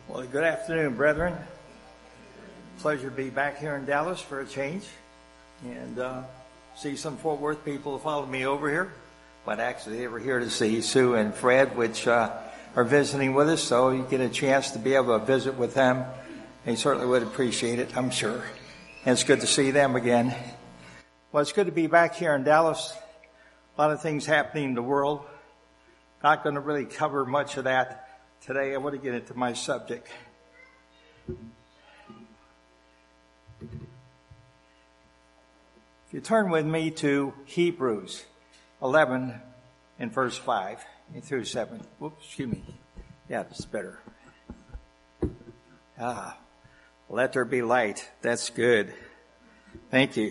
Well, good afternoon, brethren. Pleasure to be back here in Dallas for a change and see some Fort Worth people follow me over here. But actually, they were here to see Sue and Fred, which are visiting with us, so you get a chance to be able to visit with them. They certainly would appreciate it, I'm sure. And it's good to see them again. Well, it's good to be back here in Dallas. A lot of things happening in the world. Not going to really cover much of that today. I want to get into my subject. If you turn with me to Hebrews 11 and verse 5 through 7. Whoops, excuse me. Yeah, that's better. Let there be light. That's good. Thank you.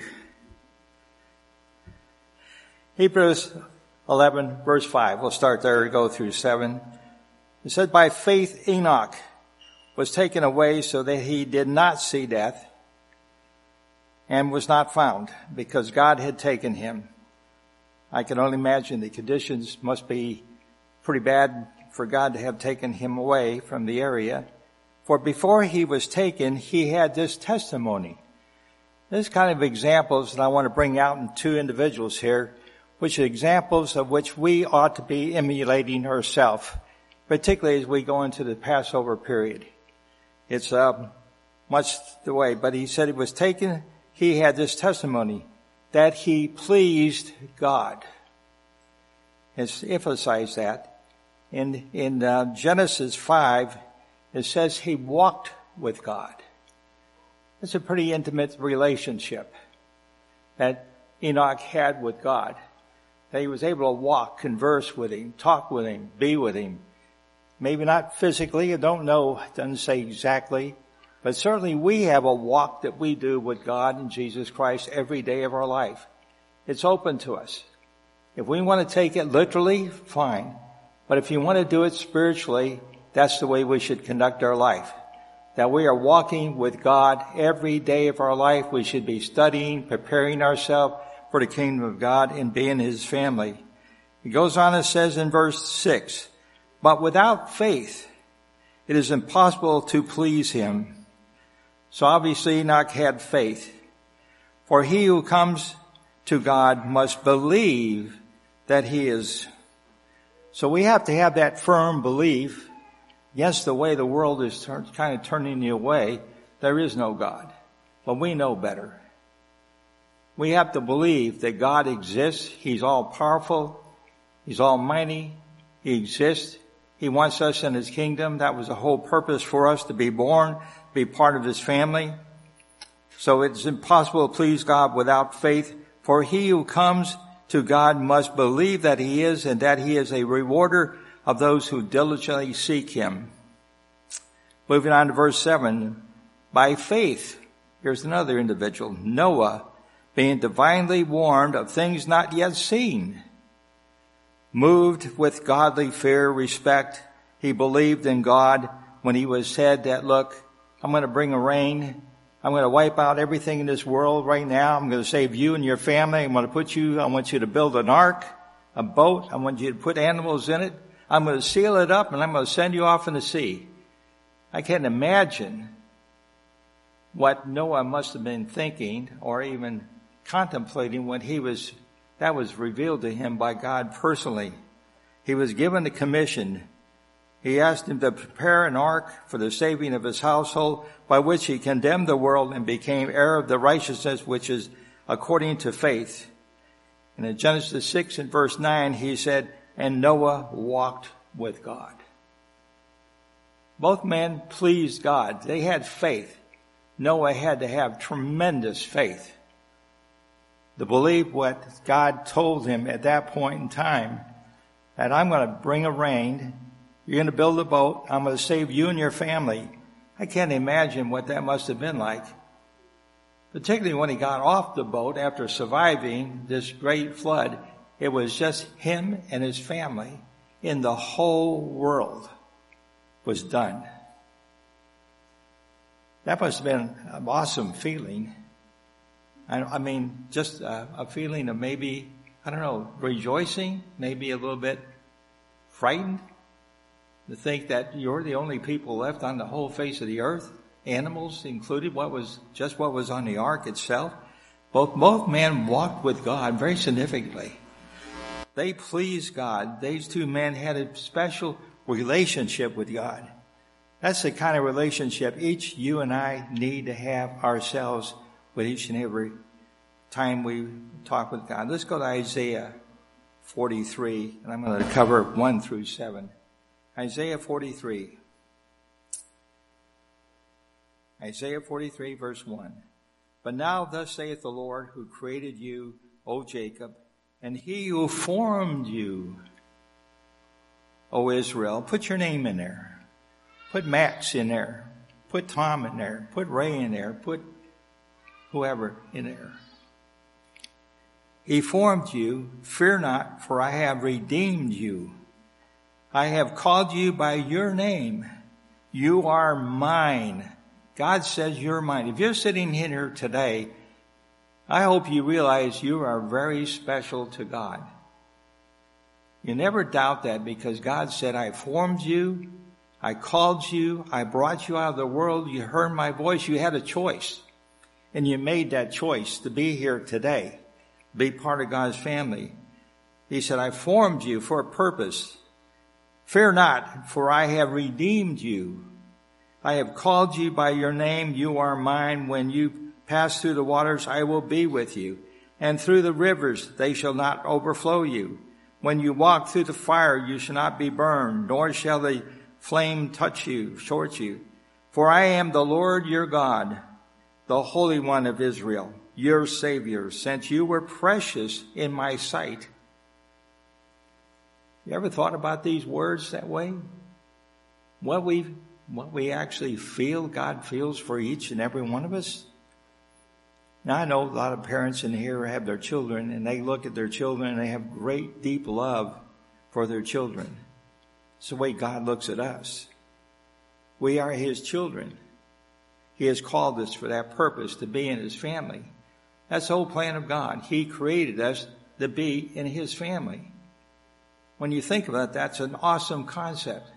Hebrews 11 verse 5. We'll start there and go through 7. It said, by faith Enoch was taken away so that he did not see death and was not found because God had taken him. I can only imagine the conditions must be pretty bad for God to have taken him away from the area. For before he was taken, he had this testimony. This kind of examples that I want to bring out in two individuals here, which are examples of which we ought to be emulating ourselves, particularly as we go into the Passover period. It's much the way, but he said he was taken, he had this testimony that he pleased God. It's emphasized that. In Genesis 5, it says he walked with God. It's a pretty intimate relationship that Enoch had with God. That he was able to walk, converse with him, talk with him, be with him. Maybe not physically, I don't know, it doesn't say exactly. But certainly we have a walk that we do with God and Jesus Christ every day of our life. It's open to us. If we want to take it literally, fine. But if you want to do it spiritually, that's the way we should conduct our life. That we are walking with God every day of our life. We should be studying, preparing ourselves for the kingdom of God and being His family. He goes on and says in verse 6, but without faith, it is impossible to please Him. So obviously Enoch had faith. For he who comes to God must believe that He is. So we have to have that firm belief. Yes, the way the world is kind of turning you away, there is no God. But we know better. We have to believe that God exists. He's all powerful. He's almighty. He exists. He wants us in His kingdom. That was the whole purpose for us to be born, be part of His family. So it's impossible to please God without faith. For he who comes to God must believe that He is and that He is a rewarder of those who diligently seek Him. Moving on to verse 7. By faith, here's another individual, Noah, being divinely warned of things not yet seen, moved with godly fear, respect, he believed in God when he was said that, look, I'm going to bring a rain. I'm going to wipe out everything in this world right now. I'm going to save you and your family. I want you to build an ark, a boat. I want you to put animals in it. I'm going to seal it up and I'm going to send you off in the sea. I can't imagine what Noah must have been thinking or even contemplating when that was revealed to him by God personally. He was given the commission. He asked him to prepare an ark for the saving of his household, by which he condemned the world and became heir of the righteousness which is according to faith. And in Genesis 6 and verse 9, he said, and Noah walked with God. Both men pleased God. They had faith. Noah had to have tremendous faith to believe what God told him at that point in time, that I'm going to bring a rain, you're going to build a boat, I'm going to save you and your family. I can't imagine what that must have been like. Particularly when he got off the boat after surviving this great flood, it was just him and his family in the whole world was done. That must have been an awesome feeling. I mean, just a feeling of maybe, rejoicing, maybe a little bit frightened. To think that you're the only people left on the whole face of the earth, animals included, what was on the ark itself. Both men walked with God very significantly. They pleased God. These two men had a special relationship with God. That's the kind of relationship you and I need to have ourselves with each and every time we talk with God. Let's go to Isaiah 43, and I'm going to cover 1 through 7. Isaiah 43. Isaiah 43, verse 1. But now thus saith the Lord, who created you, O Jacob, and he who formed you, O Israel. Put your name in there. Put Max in there. Put Tom in there. Put Ray in there. Put whoever in there. He formed you. Fear not, for I have redeemed you. I have called you by your name. You are mine. God says you're mine. If you're sitting here today, I hope you realize you are very special to God. You never doubt that, because God said, I formed you, I called you, I brought you out of the world, you heard my voice, you had a choice. And you made that choice to be here today, be part of God's family. He said, I formed you for a purpose. Fear not, for I have redeemed you. I have called you by your name, you are mine. When you pass through the waters, I will be with you. And through the rivers, they shall not overflow you. When you walk through the fire, you shall not be burned, nor shall the flame touch you, scorch you. For I am the Lord your God, the Holy One of Israel, your Savior, since you were precious in my sight. You ever thought about these words that way? What we actually feel, God feels for each and every one of us? Now, I know a lot of parents in here have their children, and they look at their children and they have great, deep love for their children. It's the way God looks at us. We are his children. He has called us for that purpose, to be in his family. That's the whole plan of God. He created us to be in his family. When you think about it, that's an awesome concept.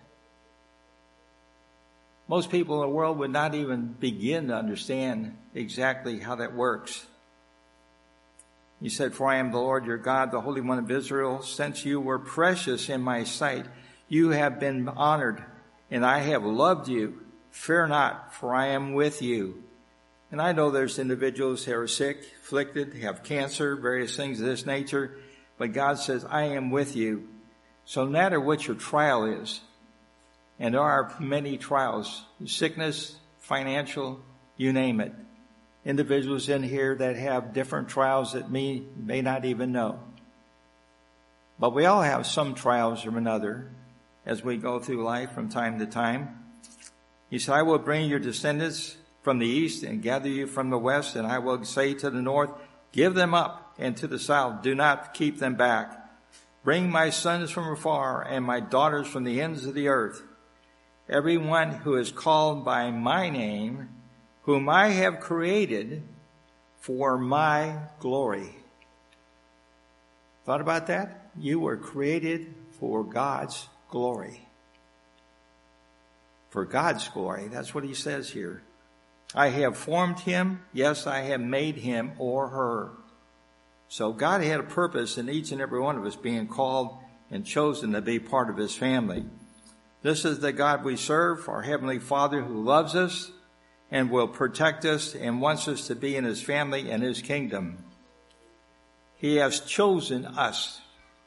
Most people in the world would not even begin to understand exactly how that works. He said, for I am the Lord your God, the Holy One of Israel. Since you were precious in my sight, you have been honored, and I have loved you. Fear not, for I am with you. And I know there's individuals who are sick, afflicted, have cancer, various things of this nature, but God says, I am with you. So no matter what your trial is, and there are many trials, sickness, financial, you name it. Individuals in here that have different trials that may not even know. But we all have some trials or another as we go through life from time to time. He said, I will bring your descendants from the east and gather you from the west, and I will say to the north, give them up, and to the south, do not keep them back. Bring my sons from afar and my daughters from the ends of the earth. Everyone who is called by my name, whom I have created for my glory. Thought about that? You were created for God's glory. For God's glory. That's what he says here. I have formed him. Yes, I have made him or her. So God had a purpose in each and every one of us being called and chosen to be part of his family. This is the God we serve, our Heavenly Father, who loves us and will protect us and wants us to be in his family and his kingdom. He has chosen us.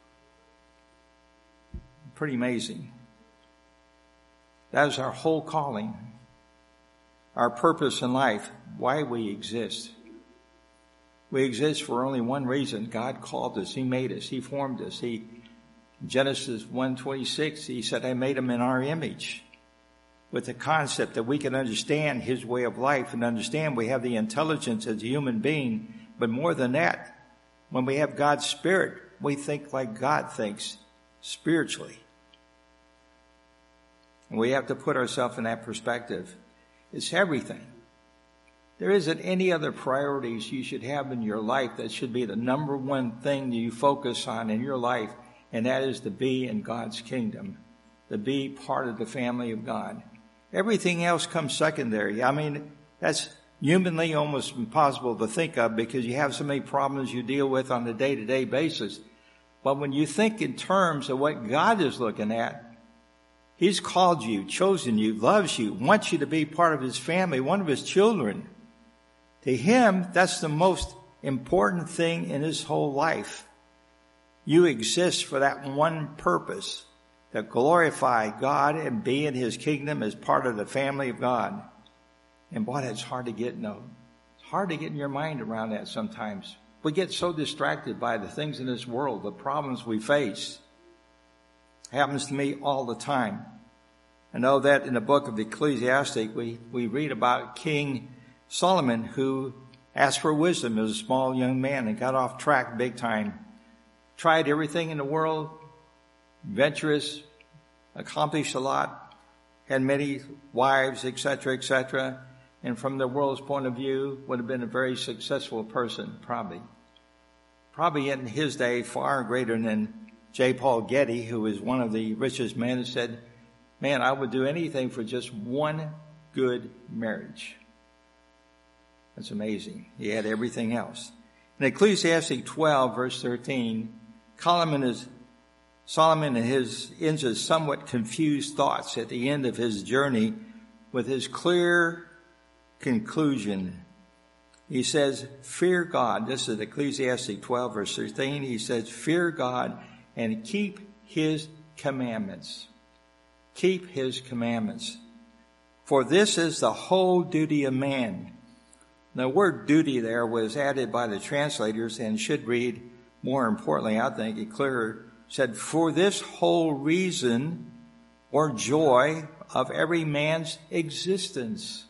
Pretty amazing. That is our whole calling, our purpose in life, why we exist. We exist for only one reason. God called us. He made us. He formed us. Genesis 1:26, he said, I made him in our image, with the concept that we can understand his way of life and understand we have the intelligence as a human being. But more than that, when we have God's Spirit, we think like God thinks spiritually. And we have to put ourselves in that perspective. It's everything. There isn't any other priorities you should have in your life that should be the number one thing that you focus on in your life, and that is to be in God's kingdom. to be part of the family of God. Everything else comes secondary. I mean, that's humanly almost impossible to think of because you have so many problems you deal with on a day-to-day basis. But when you think in terms of what God is looking at, He's called you, chosen you, loves you, wants you to be part of His family, one of His children. To Him, that's the most important thing in His whole life. You exist for that one purpose, to glorify God and be in His kingdom as part of the family of God. And boy, that's hard to get, it's hard to get in your mind around that sometimes. We get so distracted by the things in this world, the problems we face. It happens to me all the time. I know that in the book of Ecclesiastes, we read about King Solomon, who asked for wisdom as a small young man and got off track big time. Tried everything in the world, adventurous, accomplished a lot, had many wives, etc., etc., and from the world's point of view, would have been a very successful person, probably. Probably in his day, far greater than J. Paul Getty, who was one of the richest men, and said, man, I would do anything for just one good marriage. That's amazing. He had everything else. In Ecclesiastes 12, verse 13, Solomon ends his somewhat confused thoughts at the end of his journey with his clear conclusion. He says, fear God. This is Ecclesiastes 12, verse 13. He says, fear God and keep His commandments. Keep His commandments. For this is the whole duty of man. The word duty there was added by the translators and should read, more importantly, I think it clearer, said, for this whole reason or joy of every man's existence.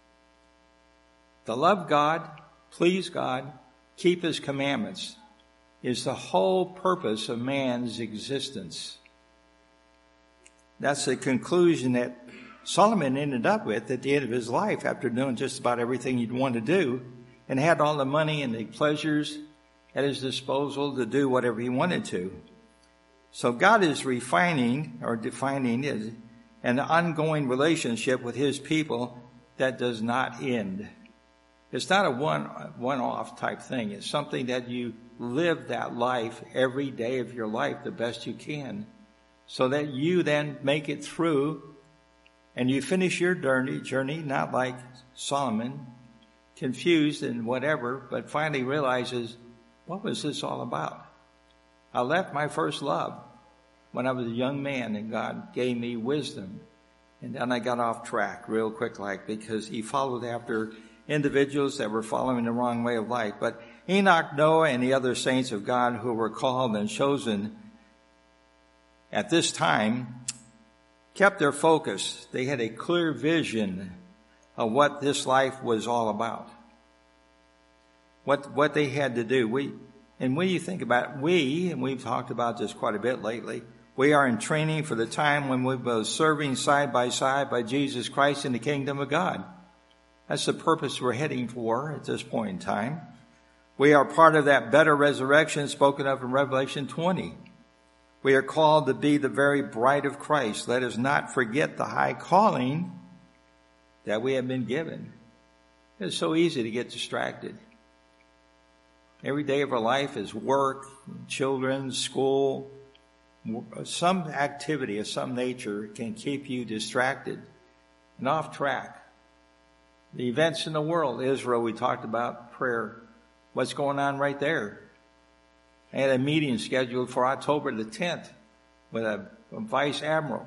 To love God, please God, keep His commandments is the whole purpose of man's existence. That's the conclusion that Solomon ended up with at the end of his life after doing just about everything he'd want to do and had all the money and the pleasures at his disposal to do whatever he wanted to. So God is refining or defining an ongoing relationship with His people that does not end. It's not a one-off type thing. It's something that you live that life every day of your life the best you can so that you then make it through and you finish your journey, not like Solomon, confused and whatever, but finally realizes, what was this all about? I left my first love when I was a young man and God gave me wisdom. And then I got off track real quick because He followed after individuals that were following the wrong way of life. But Enoch, Noah, and the other saints of God who were called and chosen at this time kept their focus. They had a clear vision of what this life was all about. What they had to do. And when you think about it, and we've talked about this quite a bit lately, we are in training for the time when we will be serving side by side by Jesus Christ in the kingdom of God. That's the purpose we're heading for at this point in time. We are part of that better resurrection spoken of in Revelation 20. We are called to be the very bride of Christ. Let us not forget the high calling that we have been given. It's so easy to get distracted. Every day of our life is work, children, school. Some activity of some nature can keep you distracted and off track. The events in the world, Israel, we talked about prayer. What's going on right there? I had a meeting scheduled for October the 10th with a vice admiral.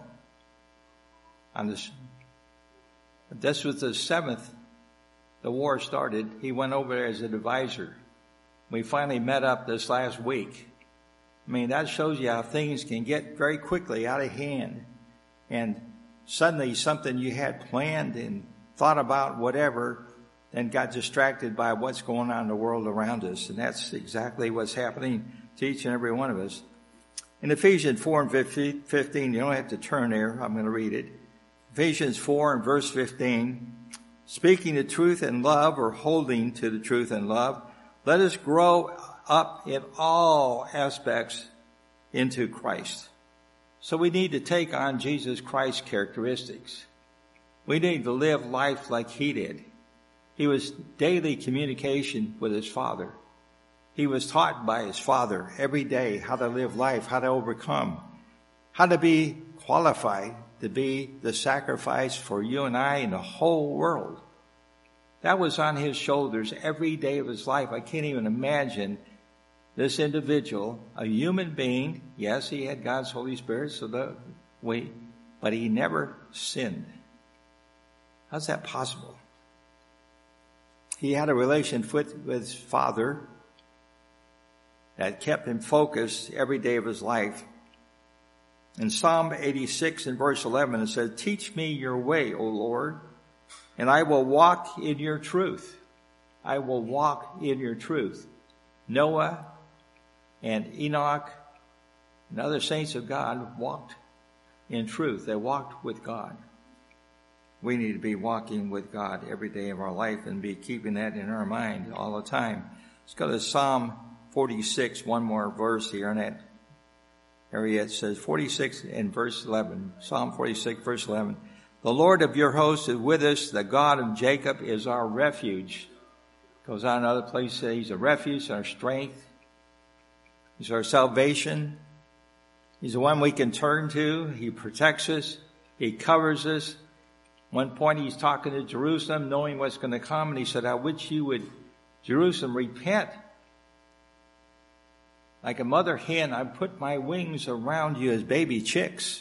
This was the 7th the war started. He went over there as an advisor. We finally met up this last week. I mean, that shows you how things can get very quickly out of hand. And suddenly something you had planned and thought about, whatever, then got distracted by what's going on in the world around us. And that's exactly what's happening to each and every one of us. In Ephesians 4 and 15, you don't have to turn there. I'm going to read it. Ephesians 4 and verse 15, speaking the truth in love or holding to the truth in love, let us grow up in all aspects into Christ. So we need to take on Jesus Christ's characteristics. We need to live life like he did. He was daily communication with his Father. He was taught by his Father every day how to live life, how to overcome, how to be qualified to be the sacrifice for you and I and the whole world. That was on his shoulders every day of his life. I can't even imagine this individual, a human being. Yes, he had God's Holy Spirit, but he never sinned. How's that possible? He had a relationship with his Father that kept him focused every day of his life. In Psalm 86 and verse 11, it says, "Teach me your way, O Lord, and I will walk in your truth." I will walk in your truth. Noah and Enoch and other saints of God walked in truth. They walked with God. We need to be walking with God every day of our life and be keeping that in our mind all the time. Let's go to Psalm 46, one more verse here in that area. It says 46 and verse 11. Psalm 46, verse 11. "The Lord of your hosts is with us. The God of Jacob is our refuge." Goes on another place, says he's a refuge, our strength. He's our salvation. He's the one we can turn to. He protects us. He covers us. One point he's talking to Jerusalem, knowing what's going to come, and he said, "I wish you would, Jerusalem, repent. Like a mother hen, I put my wings around you as baby chicks."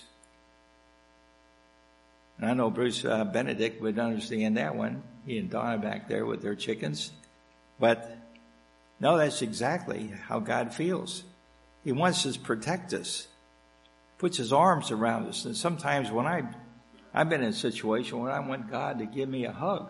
And I know Bruce Benedict would understand that one. He and Donna back there with their chickens. But no, that's exactly how God feels. He wants to protect us. Puts his arms around us. And sometimes when I've been in a situation where I want God to give me a hug.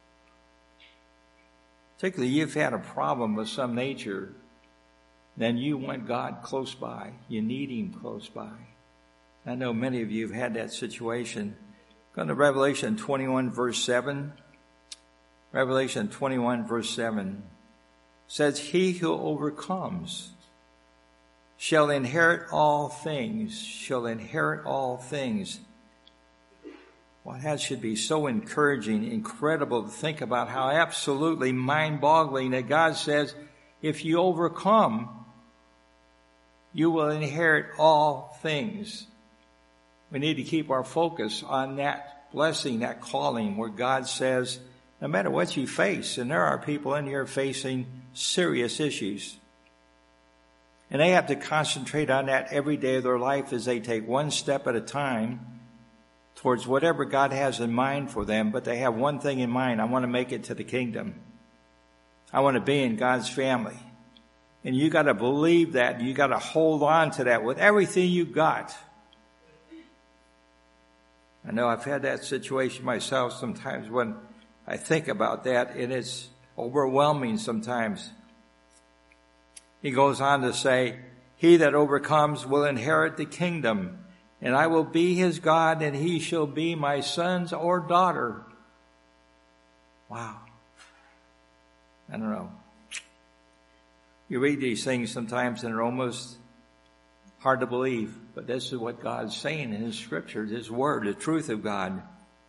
Particularly you've had a problem of some nature, then you want God close by. You need him close by. I know many of you have had that situation. Go to Revelation 21 verse 7. Revelation 21 verse 7 says, "He who overcomes shall inherit all things, shall inherit all things." Well, that should be so encouraging, incredible to think about how absolutely mind-boggling that God says, if you overcome, you will inherit all things. We need to keep our focus on that blessing, that calling, where God says, no matter what you face, and there are people in here facing serious issues, and they have to concentrate on that every day of their life as they take one step at a time towards whatever God has in mind for them, but they have one thing in mind: I want to make it to the kingdom. I want to be in God's family. And you got to believe that. You got to hold on to that with everything you got. I know I've had that situation myself sometimes when I think about that, and it's overwhelming sometimes. He goes on to say, "He that overcomes will inherit the kingdom, and I will be his God, and he shall be my sons or daughter." Wow. I don't know. You read these things sometimes and they're almost hard to believe, but this is what God's saying in his scripture, his word, the truth of God.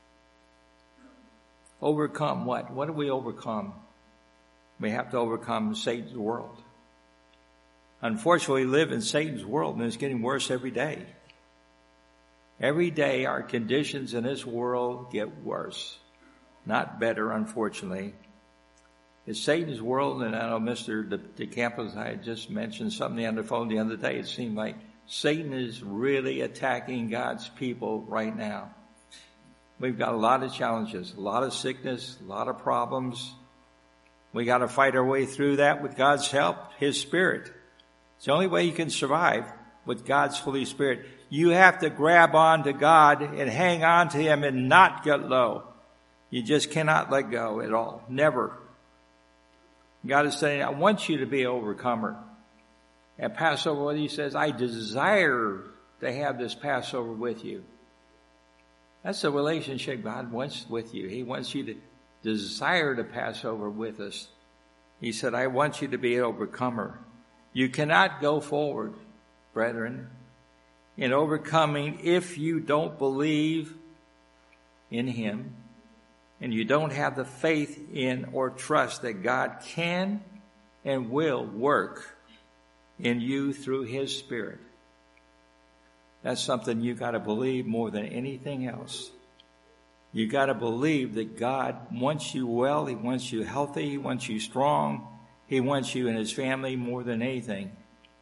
Overcome what? What do we overcome? We have to overcome Satan's world. Unfortunately, we live in Satan's world, and it's getting worse every day. Every day, our conditions in this world get worse, not better, unfortunately. It's Satan's world, and I know Mr. DeCampos, I had just mentioned something on the phone the other day. It seemed like Satan is really attacking God's people right now. We've got a lot of challenges, a lot of sickness, a lot of problems. We got to fight our way through that with God's help, his Spirit. It's the only way you can survive, with God's Holy Spirit. You have to grab on to God and hang on to him and not get low. You just cannot let go at all. Never. God is saying, I want you to be an overcomer. At Passover, what he says, I desire to have this Passover with you. That's the relationship God wants with you. He wants you to desire to pass over with us. He said, I want you to be an overcomer. You cannot go forward, brethren, in overcoming if you don't believe in him and you don't have the faith in or trust that God can and will work in you through his Spirit. That's something you got to believe more than anything else. You got to believe that God wants you well. He wants you healthy. He wants you strong. He wants you and his family more than anything.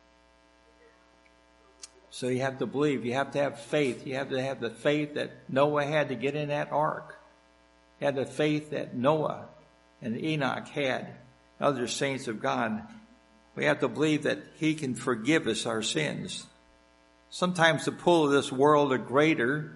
So you have to believe. You have to have faith. You have to have the faith that Noah had to get in that ark. You had the faith that Noah and Enoch had, other saints of God. We have to believe that he can forgive us our sins. Sometimes the pull of this world are greater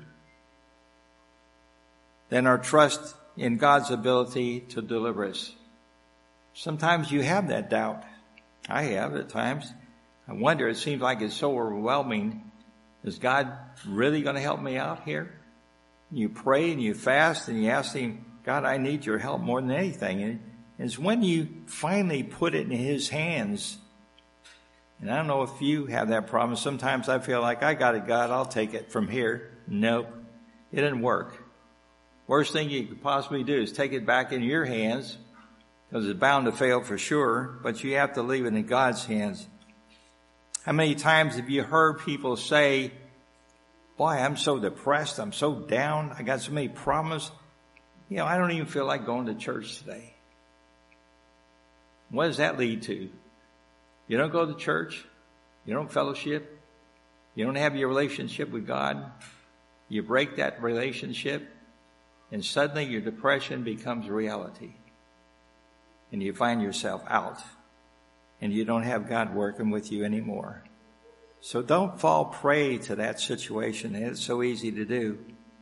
than our trust in God's ability to deliver us. Sometimes you have that doubt. I have at times. I wonder, it seems like it's so overwhelming. Is God really going to help me out here? You pray and you fast and you ask him, God, I need your help more than anything. And it's when you finally put it in his hands. And I don't know if you have that problem. Sometimes I feel like, I got it, God, I'll take it from here. Nope, it didn't work. Worst thing you could possibly do is take it back in your hands, because it's bound to fail for sure, but you have to leave it in God's hands. How many times have you heard people say, boy, I'm so depressed, I'm so down, I got so many problems, I don't even feel like going to church today. What does that lead to? You don't go to church, you don't fellowship, you don't have your relationship with God, you break that relationship, and suddenly your depression becomes reality. And you find yourself out. And you don't have God working with you anymore. So don't fall prey to that situation. It's so easy to do.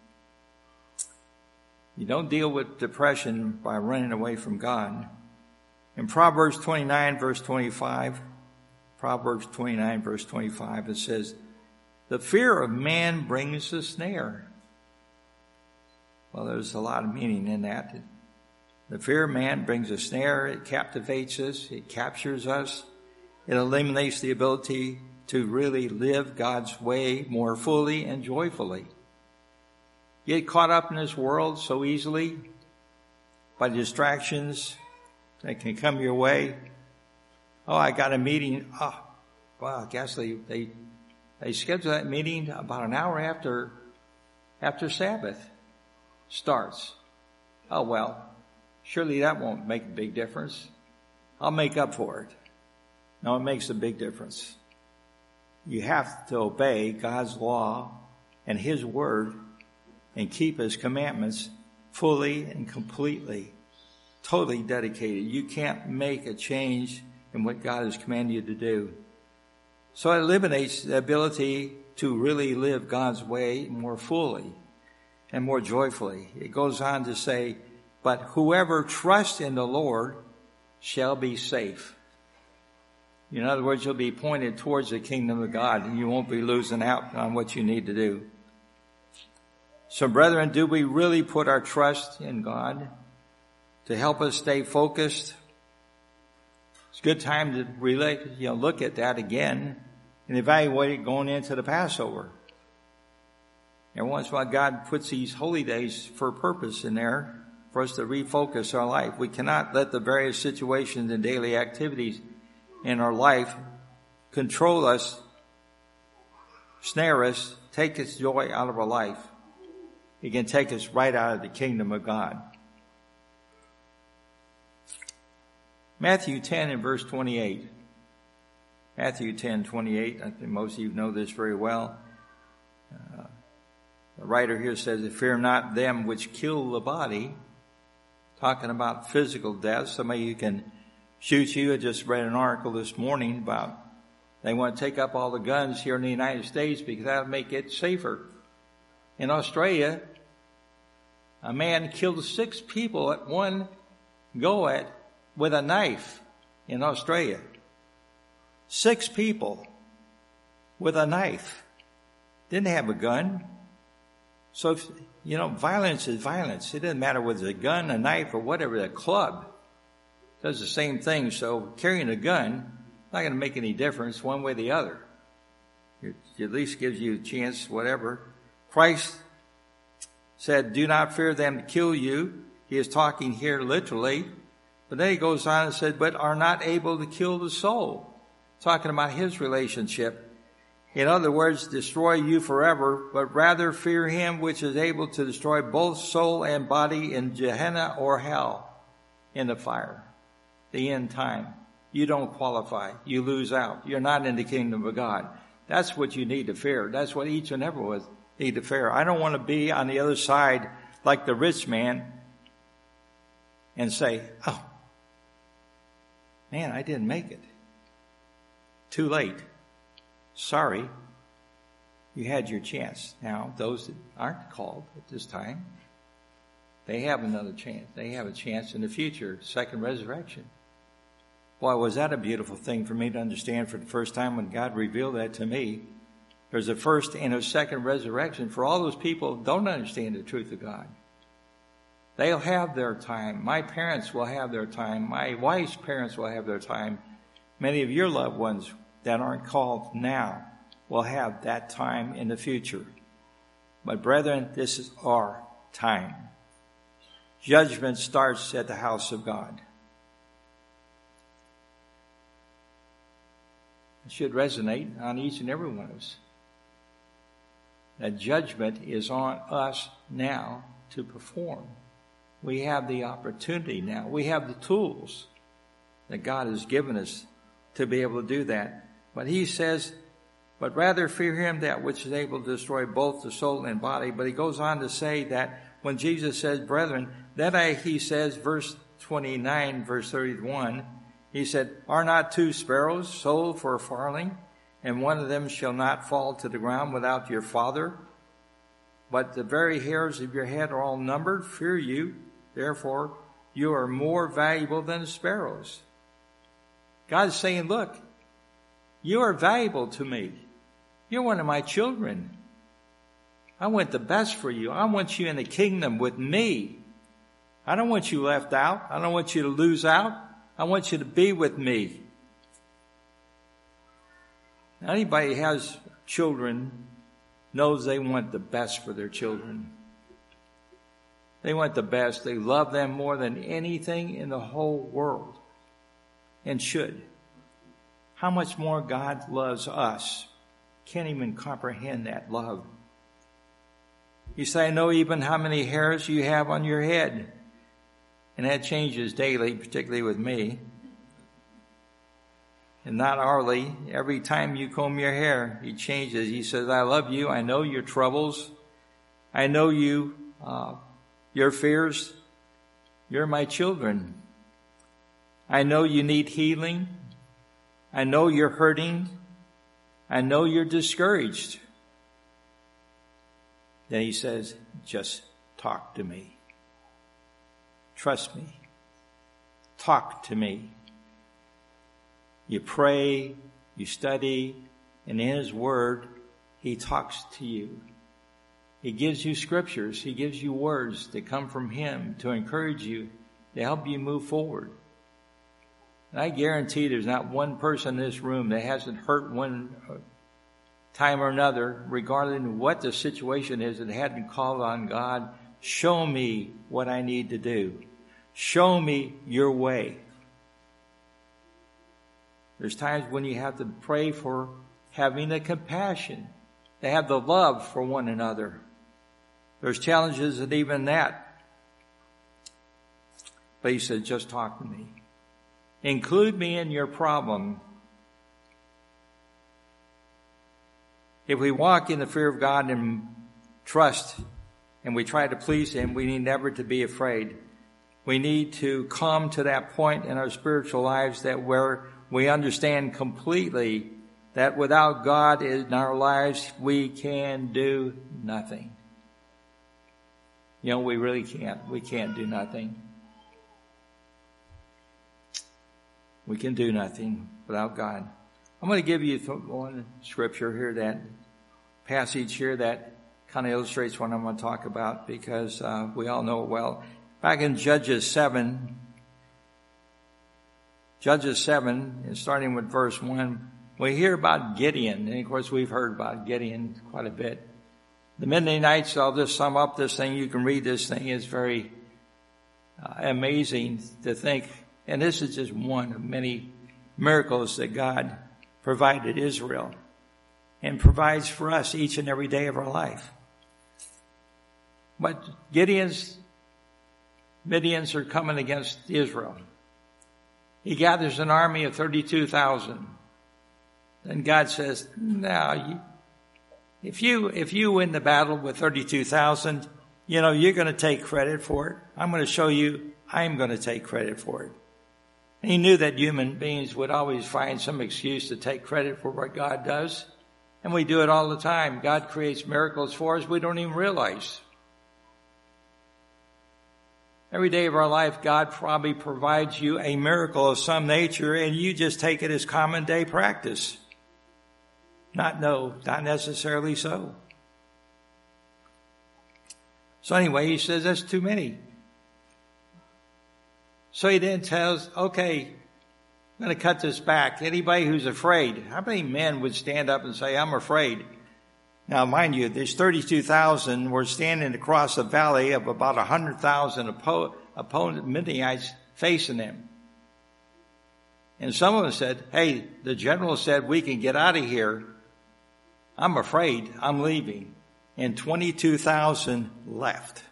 You don't deal with depression by running away from God. In Proverbs 29 verse 25, it says, the fear of man brings a snare. Well, there's a lot of meaning in that. The fear of man brings a snare. It captivates us. It captures us. It eliminates the ability to really live God's way more fully and joyfully. You get caught up in this world so easily by distractions that can come your way. Oh, I got a meeting. Oh, well, I guess they schedule that meeting about an hour after Sabbath starts. Oh, well, surely that won't make a big difference. I'll make up for it. No, it makes a big difference. You have to obey God's law and his word and keep his commandments fully and completely, totally dedicated. You can't make a change in what God has commanded you to do. So it eliminates the ability to really live God's way more fully and more joyfully. It goes on to say, but whoever trusts in the Lord shall be safe. In other words, you'll be pointed towards the kingdom of God and you won't be losing out on what you need to do. So brethren, do we really put our trust in God to help us stay focused? It's a good time to look at that again and evaluate it going into the Passover. Every once in a while, God puts these holy days for a purpose in there for us to refocus our life. We cannot let the various situations and daily activities in our life control us, snare us, take its joy out of our life. It can take us right out of the kingdom of God. Matthew 10 and verse 28. Matthew 10:28. I think most of you know this very well. The writer here says, fear not them which kill the body. Talking about physical death. Some of you can shoot you. I just read an article this morning about they want to take up all the guns here in the United States because that would make it safer. In Australia, a man killed 6 people at one go with a knife in Australia. 6 people with a knife. Didn't have a gun. So, violence is violence. It doesn't matter whether it's a gun, a knife, or whatever, a club. It does the same thing. So carrying a gun, not going to make any difference one way or the other. It at least gives you a chance, whatever. Christ said, do not fear them to kill you. He is talking here literally. But then he goes on and said, but are not able to kill the soul. Talking about his relationship. In other words, destroy you forever, but rather fear him which is able to destroy both soul and body in Gehenna or hell, in the fire. The end time. You don't qualify. You lose out. You're not in the kingdom of God. That's what you need to fear. That's what each and every one need to fear. I don't want to be on the other side like the rich man and say, oh, man, I didn't make it. Too late. Sorry. You had your chance. Now, those that aren't called at this time, they have another chance. They have a chance in the future, second resurrection. Boy, was that a beautiful thing for me to understand for the first time when God revealed that to me. There's a first and a second resurrection for all those people who don't understand the truth of God. They'll have their time. My parents will have their time. My wife's parents will have their time. Many of your loved ones that aren't called now will have that time in the future. But brethren, this is our time. Judgment starts at the house of God. It should resonate on each and every one of us. That judgment is on us now to perform. We have the opportunity now. We have the tools that God has given us to be able to do that. But he says, but rather fear him that which is able to destroy both the soul and body. But he goes on to say that when Jesus says, brethren, he says, verse 29, verse 31, he said, are not 2 sparrows sold for a farthing, and one of them shall not fall to the ground without your Father? But the very hairs of your head are all numbered. Fear you, therefore, you are more valuable than the sparrows. God's saying, look, you are valuable to me. You're one of my children. I want the best for you. I want you in the kingdom with me. I don't want you left out. I don't want you to lose out. I want you to be with me. Anybody who has children knows they want the best for their children. They want the best. They love them more than anything in the whole world, and should. How much more God loves us. Can't even comprehend that love. You say, I know even how many hairs you have on your head. And that changes daily, particularly with me. And not hourly. Every time you comb your hair, he changes. He says, I love you. I know your troubles. I know you, your fears. You're my children. I know you need healing. I know you're hurting. I know you're discouraged. Then he says, just talk to me. Trust me. Talk to me. You pray, you study, and in his word, he talks to you. He gives you scriptures. He gives you words that come from him to encourage you, to help you move forward. And I guarantee there's not one person in this room that hasn't hurt one time or another, regardless of what the situation is, that hadn't called on God. Show me what I need to do. Show me your way. There's times when you have to pray for having the compassion, to have the love for one another. There's challenges in even that. But he said, just talk to me. Include me in your problem. If we walk in the fear of God and trust, and we try to please him, we need never to be afraid. We need to come to that point in our spiritual lives that where we understand completely that without God in our lives, we can do nothing. You know, we really can't. We can't do nothing. We can do nothing without God. I'm going to give you one scripture here, that passage here that kind of illustrates what I'm going to talk about, because we all know it well. Back in Judges 7, and starting with verse 1, We hear about Gideon, and of course we've heard about Gideon quite a bit. The Midianites, I'll just sum up this thing. You can read this thing. It's very amazing to think. And this is just one of many miracles that God provided Israel and provides for us each and every day of our life. But Midians are coming against Israel. He gathers an army of 32,000. Then God says, now, if you win the battle with 32,000, you're going to take credit for it. I'm going to show you I'm going to take credit for it. And he knew that human beings would always find some excuse to take credit for what God does. And we do it all the time. God creates miracles for us we don't even realize. Every day of our life, God probably provides you a miracle of some nature, and you just take it as common day practice. Not necessarily so. So anyway, he says that's too many. So he then tells, okay, I'm going to cut this back. Anybody who's afraid, how many men would stand up and say, I'm afraid? Now, mind you, there's 32,000 were standing across a valley of about 100,000 opponent Midianites facing them. And some of them said, hey, the general said we can get out of here. I'm afraid. I'm leaving. And 22,000 left.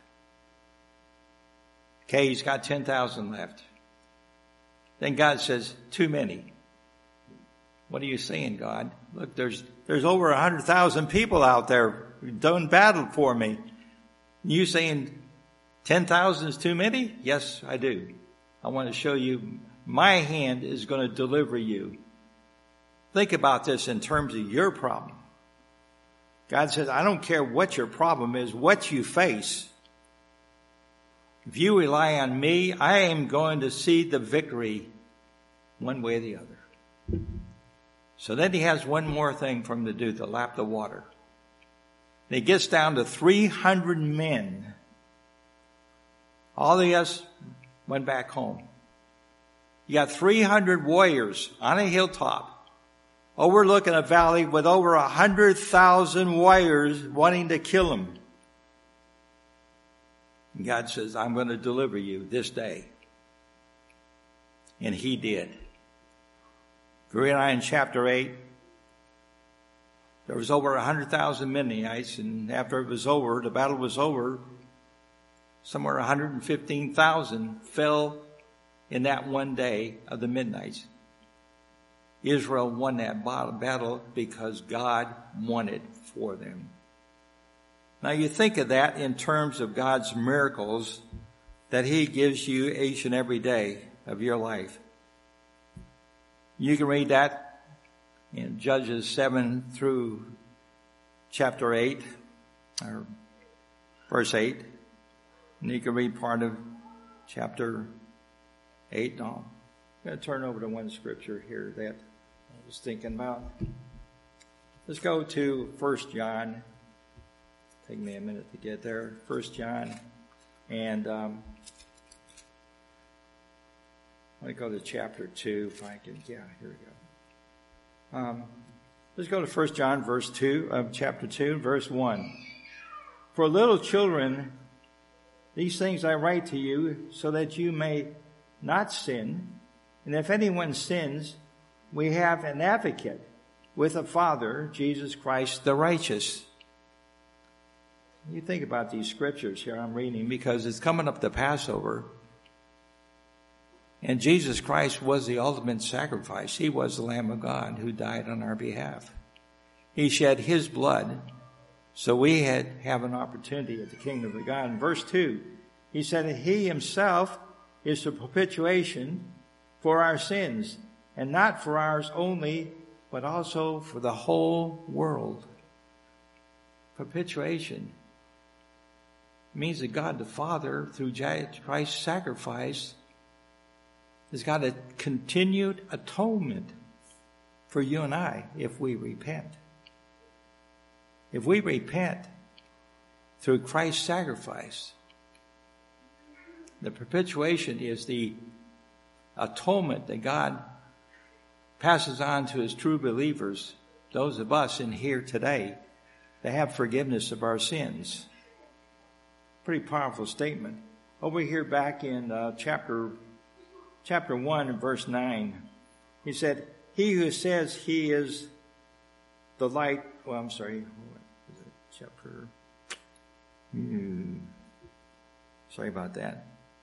Okay, he's got 10,000 left. Then God says, too many. What are you saying, God? Look, there's over 100,000 people out there who done battle for me. You saying 10,000 is too many? Yes, I do. I want to show you my hand is going to deliver you. Think about this in terms of your problem. God says, I don't care what your problem is, what you face. If you rely on me, I am going to see the victory one way or the other. So then he has one more thing for him to do, to lap the water. And he gets down to 300 men. All of us went back home. You got 300 warriors on a hilltop overlooking a valley with over 100,000 warriors wanting to kill him. And God says, I'm going to deliver you this day. And he did. If you read on in chapter 8, there was over 100,000 Midianites, and after it was over, the battle was over, somewhere 115,000 fell in that one day of the Midianites. Israel won that battle because God won it for them. Now you think of that in terms of God's miracles that he gives you each and every day of your life. You can read that in Judges 7 through chapter 8, or verse 8. And you can read part of chapter 8. No, I'm going to turn over to one scripture here that I was thinking about. Let's go to 1 John. Take me a minute to get there. 1 John. And let me go to chapter 2 if I can. Yeah, here we go. Let's go to 1 John verse 2 of chapter 2, verse 1. For little children, these things I write to you so that you may not sin. And if anyone sins, we have an advocate with the Father, Jesus Christ the righteous. You think about these scriptures here I'm reading because it's coming up to Passover. And Jesus Christ was the ultimate sacrifice. He was the Lamb of God who died on our behalf. He shed his blood so we have an opportunity at the kingdom of God. In verse 2, he said that he himself is the propitiation for our sins, and not for ours only, but also for the whole world. Propitiation means that God the Father, through Christ's sacrifice, has got a continued atonement for you and I if we repent. If we repent through Christ's sacrifice, the propitiation is the atonement that God passes on to his true believers, those of us in here today, to have forgiveness of our sins. Pretty powerful statement. Over here back in chapter 1 and verse 9, he said, he who says he is the light, well, I'm sorry, what is it? Chapter, sorry about that.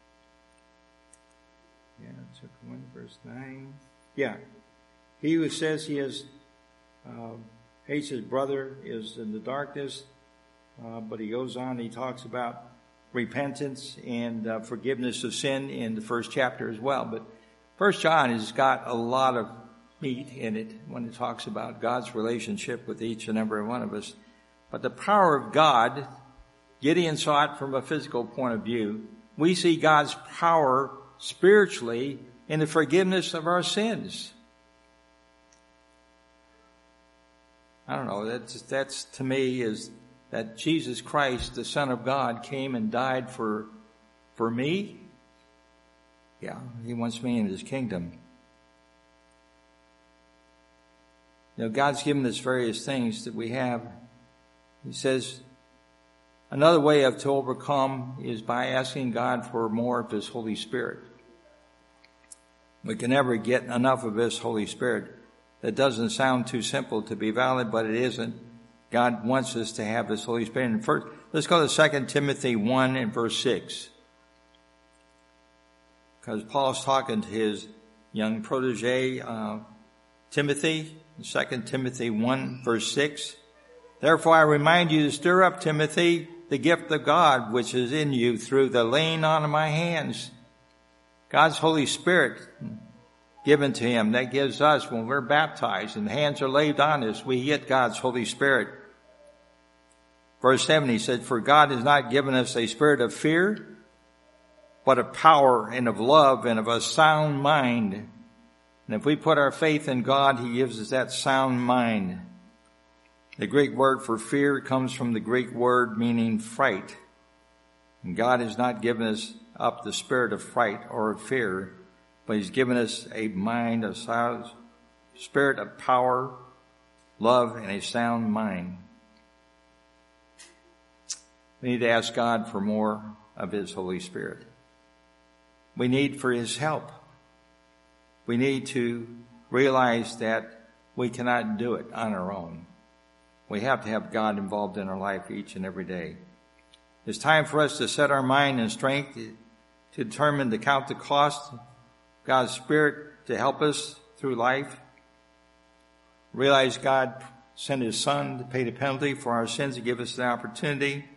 Yeah, chapter 1 verse 9. Yeah. He who says he is, hates his brother is in the darkness, but he goes on, he talks about repentance and forgiveness of sin in the first chapter as well. But 1 John has got a lot of meat in it when it talks about God's relationship with each and every one of us. But the power of God, Gideon saw it from a physical point of view. We see God's power spiritually in the forgiveness of our sins. I don't know, that's to me is that Jesus Christ, the Son of God, came and died for me. Yeah, he wants me in his kingdom. You know, God's given us various things that we have. He says, another way to overcome is by asking God for more of his Holy Spirit. We can never get enough of his Holy Spirit. That doesn't sound too simple to be valid, but it isn't. God wants us to have his Holy Spirit. And first, let's go to 2 Timothy 1 and verse 6. Because Paul's talking to his young protege, Timothy. 2 Timothy 1 verse 6. Therefore I remind you to stir up, Timothy, the gift of God which is in you through the laying on of my hands. God's Holy Spirit given to him, that gives us when we're baptized and hands are laid on us, we get God's Holy Spirit. Verse 7, he said, for God has not given us a spirit of fear, but of power and of love and of a sound mind. And if we put our faith in God, he gives us that sound mind. The Greek word for fear comes from the Greek word meaning fright. And God has not given us up the spirit of fright or of fear, but he's given us a mind, a spirit of power, love, and a sound mind. We need to ask God for more of his Holy Spirit. We need for his help. We need to realize that we cannot do it on our own. We have to have God involved in our life each and every day. It's time for us to set our mind and strength to determine to count the cost of God's Spirit to help us through life. Realize God sent his Son to pay the penalty for our sins to give us the opportunity.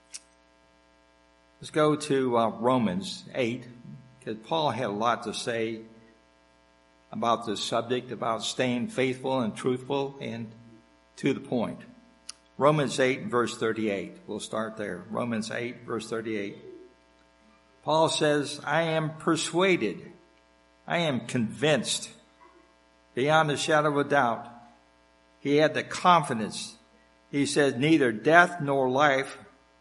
Let's go to Romans 8, because Paul had a lot to say about this subject, about staying faithful and truthful and to the point. Romans 8 verse 38. We'll start there. Romans 8 verse 38. Paul says, I am persuaded, I am convinced, beyond a shadow of a doubt. He had the confidence. He said, neither death nor life.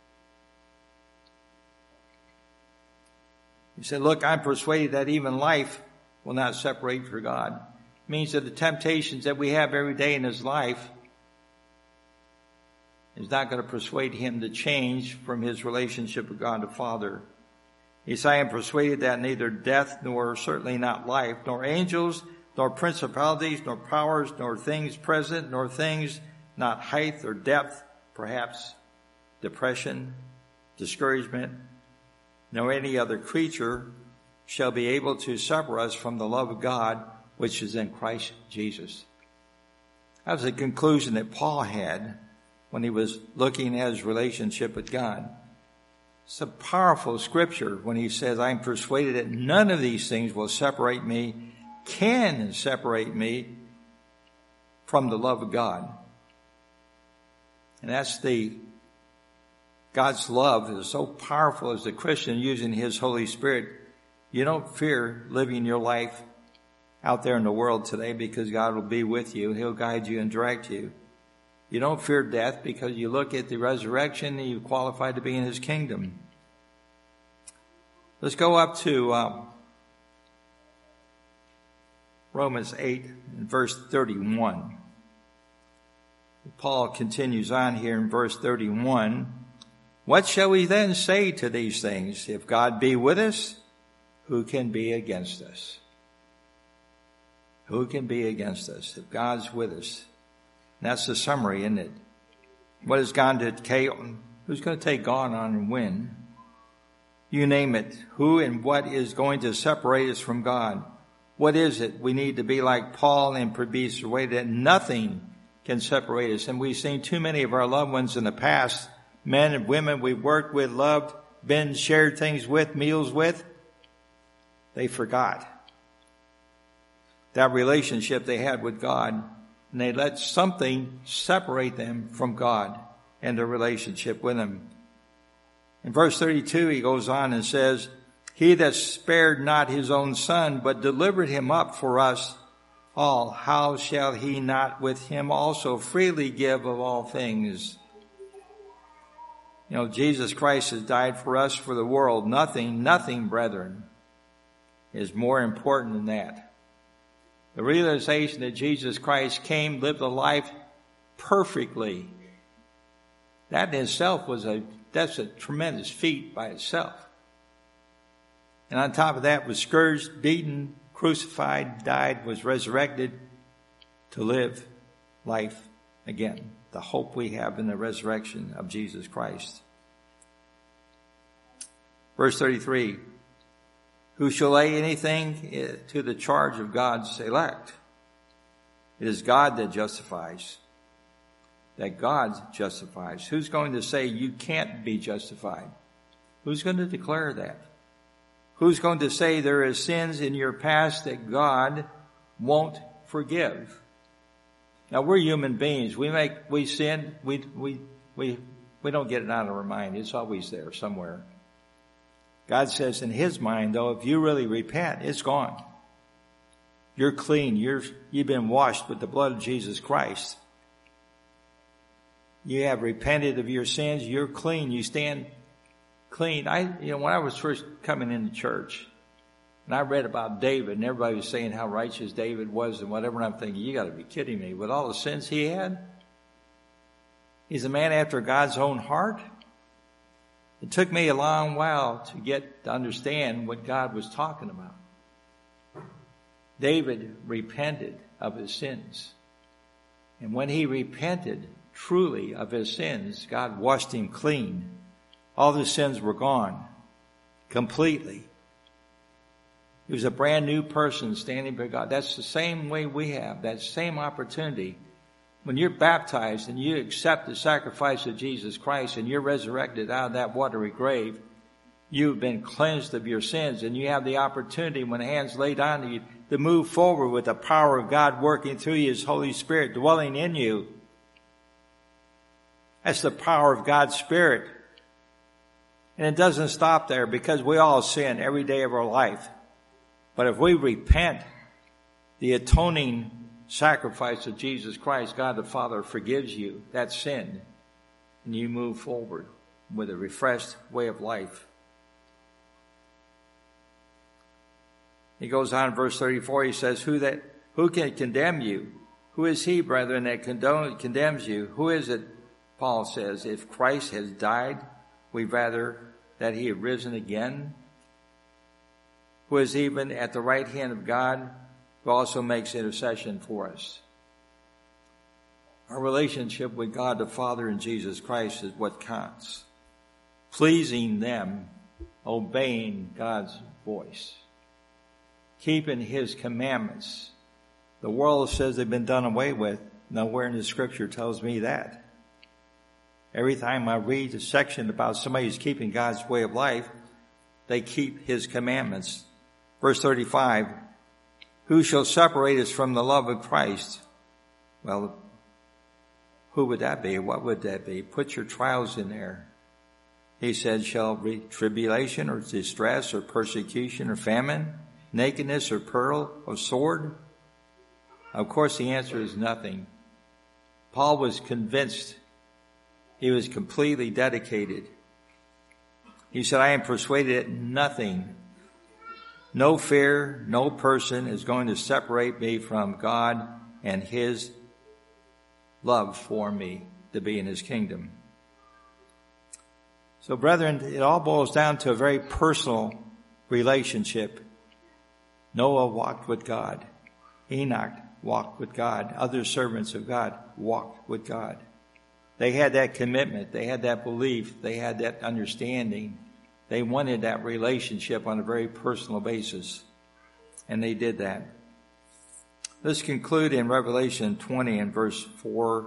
He said, look, I'm persuaded that even life will not separate from God. It means that the temptations that we have every day in his life is not going to persuade him to change from his relationship with God the Father. He said, I am persuaded that neither death, nor certainly not life, nor angels, nor principalities, nor powers, nor things present, nor things not height or depth, perhaps depression, discouragement, nor any other creature shall be able to separate us from the love of God, which is in Christ Jesus. That was the conclusion that Paul had when he was looking at his relationship with God. It's a powerful scripture when he says, I'm persuaded that none of these things will separate me, can separate me from the love of God. And that's God's love is so powerful as a Christian using his Holy Spirit. You don't fear living your life out there in the world today because God will be with you. He'll guide you and direct you. You don't fear death because you look at the resurrection and you qualify to be in his kingdom. Let's go up to Romans 8 and verse 31. Paul continues on here in verse 31. What shall we then say to these things? If God be with us, who can be against us? Who can be against us? If God's with us. And that's the summary, isn't it? What is God to take? Who's going to take God on and win? You name it. Who and what is going to separate us from God? What is it? We need to be like Paul and be persuaded that nothing can separate us. And we've seen too many of our loved ones in the past, men and women we've worked with, loved, been shared things with, meals with. They forgot that relationship they had with God, and they let something separate them from God and their relationship with Him. In verse 32, he goes on and says, He that spared not his own son, but delivered him up for us all, how shall he not with him also freely give of all things? You know, Jesus Christ has died for us, for the world. Nothing, brethren, is more important than that. The realization that Jesus Christ came, lived a life perfectly. That in itself that's a tremendous feat by itself. And on top of that was scourged, beaten, crucified, died, was resurrected to live life again. The hope we have in the resurrection of Jesus Christ. Verse 33, who shall lay anything to the charge of God's elect? It is God that justifies. That God justifies. Who's going to say you can't be justified? Who's going to declare that? Who's going to say there is sins in your past that God won't forgive? Now we're human beings. We sin. We don't get it out of our mind. It's always there somewhere. God says in His mind, though, if you really repent, it's gone. You're clean. You've been washed with the blood of Jesus Christ. You have repented of your sins. You're clean. You stand clean. When I was first coming into church, and I read about David, and everybody was saying how righteous David was and whatever, and I'm thinking, you got to be kidding me. With all the sins he had, he's a man after God's own heart. It took me a long while to get to understand what God was talking about. David repented of his sins. And when he repented truly of his sins, God washed him clean. All the sins were gone completely. He was a brand new person standing before God. That's the same way we have, that same opportunity. When you're baptized and you accept the sacrifice of Jesus Christ and you're resurrected out of that watery grave, you've been cleansed of your sins, and you have the opportunity, when the hands laid on you, to move forward with the power of God working through you, His Holy Spirit dwelling in you. That's the power of God's Spirit. And it doesn't stop there, because we all sin every day of our life. But if we repent, the atoning sacrifice of Jesus Christ, God the Father forgives you that sin, and you move forward with a refreshed way of life. He goes on in verse 34, he says, who can condemn you? Who is he, brethren, that condemns you? Who is it, Paul says, if Christ has died, we'd rather that he had risen again? Who is even at the right hand of God, who also makes intercession for us? Our relationship with God the Father and Jesus Christ is what counts. Pleasing them, obeying God's voice, keeping His commandments. The world says they've been done away with. Nowhere in the Scripture tells me that. Every time I read a section about somebody who's keeping God's way of life, they keep His commandments. Verse 35, who shall separate us from the love of Christ? Well, who would that be? What would that be? Put your trials in there. He said, shall be tribulation or distress or persecution or famine, nakedness or peril or sword? Of course, the answer is nothing. Paul was convinced. He was completely dedicated. He said, I am persuaded that nothing No fear, no person is going to separate me from God and his love for me to be in his kingdom. So brethren, it all boils down to a very personal relationship. Noah walked with God. Enoch walked with God. Other servants of God walked with God. They had that commitment. They had that belief. They had that understanding. They wanted that relationship on a very personal basis. And they did that. Let's conclude in Revelation 20 and verse 4.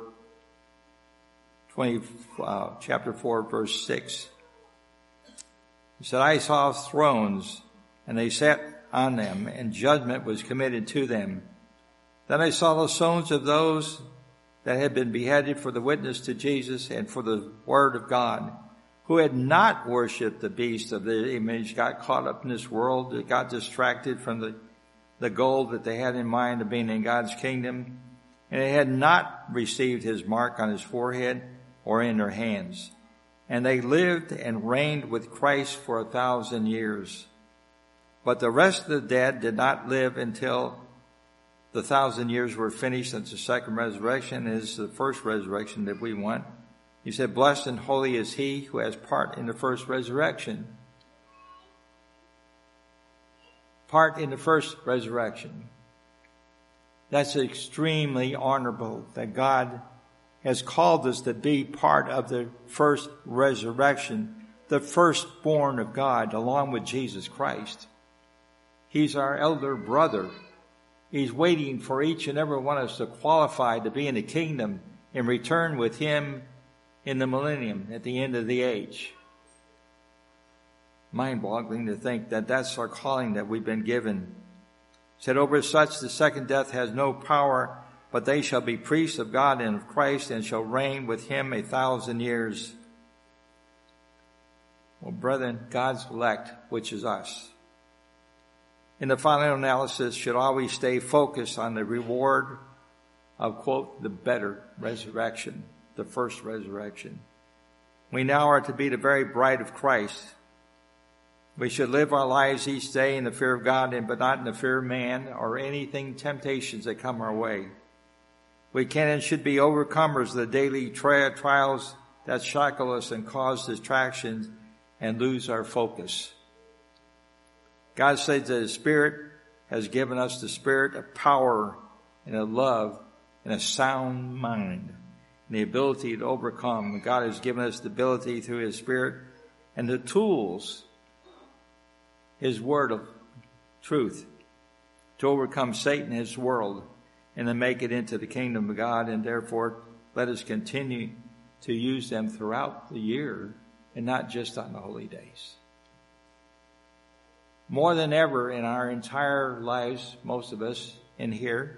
Chapter 4, verse 6. He said, I saw thrones, and they sat on them, and judgment was committed to them. Then I saw the souls of those that had been beheaded for the witness to Jesus and for the word of God, who had not worshipped the beast of the image, got caught up in this world, that got distracted from the goal that they had in mind of being in God's kingdom, and they had not received his mark on his forehead or in their hands. And they lived and reigned with Christ for 1,000 years. But the rest of the dead did not live until the 1,000 years were finished. That's the second resurrection, is the first resurrection that we want. He said, blessed and holy is he who has part in the first resurrection. Part in the first resurrection. That's extremely honorable that God has called us to be part of the first resurrection, the firstborn of God, along with Jesus Christ. He's our elder brother. He's waiting for each and every one of us to qualify to be in the kingdom and return with him in the millennium at the end of the age. Mind-boggling to think that that's our calling that we've been given. It said, over such the second death has no power, but they shall be priests of God and of Christ and shall reign with him 1,000 years. Well, brethren, God's elect, which is us, in the final analysis should always stay focused on the reward of, quote, the better resurrection, the first resurrection. We now are to be the very bride of Christ. We should live our lives each day in the fear of God, but not in the fear of man or anything, temptations that come our way. We can and should be overcomers of the daily trials that shackle us and cause distractions and lose our focus. God says that his Spirit has given us the spirit of power and of love and a sound mind and the ability to overcome. God has given us the ability through his Spirit and the tools, his word of truth, to overcome Satan and his world and to make it into the kingdom of God. And therefore, let us continue to use them throughout the year and not just on the holy days. More than ever in our entire lives, most of us in here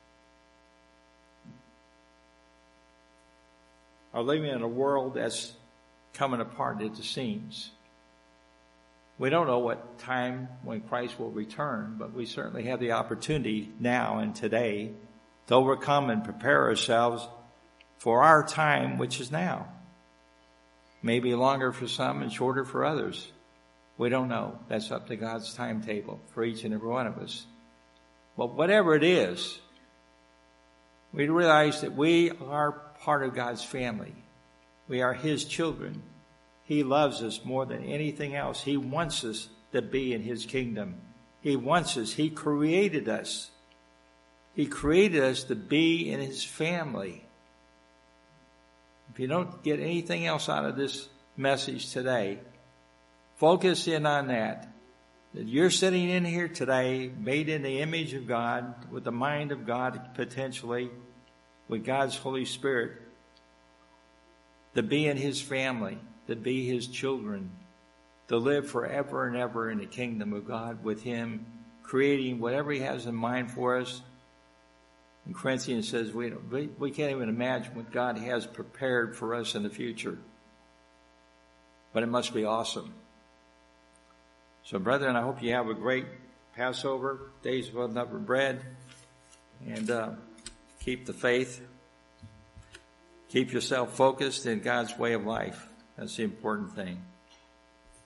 are living in a world that's coming apart at the seams. We don't know what time when Christ will return, but we certainly have the opportunity now and today to overcome and prepare ourselves for our time, which is now. Maybe longer for some and shorter for others. We don't know. That's up to God's timetable for each and every one of us. But whatever it is, we realize that we are part of God's family. We are his children. He loves us more than anything else. He wants us to be in his kingdom. He wants us. He created us. He created us to be in his family. If you don't get anything else out of this message today, focus in on that. That you're sitting in here today, made in the image of God, with the mind of God potentially, with God's Holy Spirit, to be in his family, to be his children, to live forever and ever in the kingdom of God with him, creating whatever he has in mind for us. And Corinthians says we can't even imagine what God has prepared for us in the future. But it must be awesome. So, brethren, I hope you have a great Passover, days of unleavened bread, and keep the faith. Keep yourself focused in God's way of life. That's the important thing.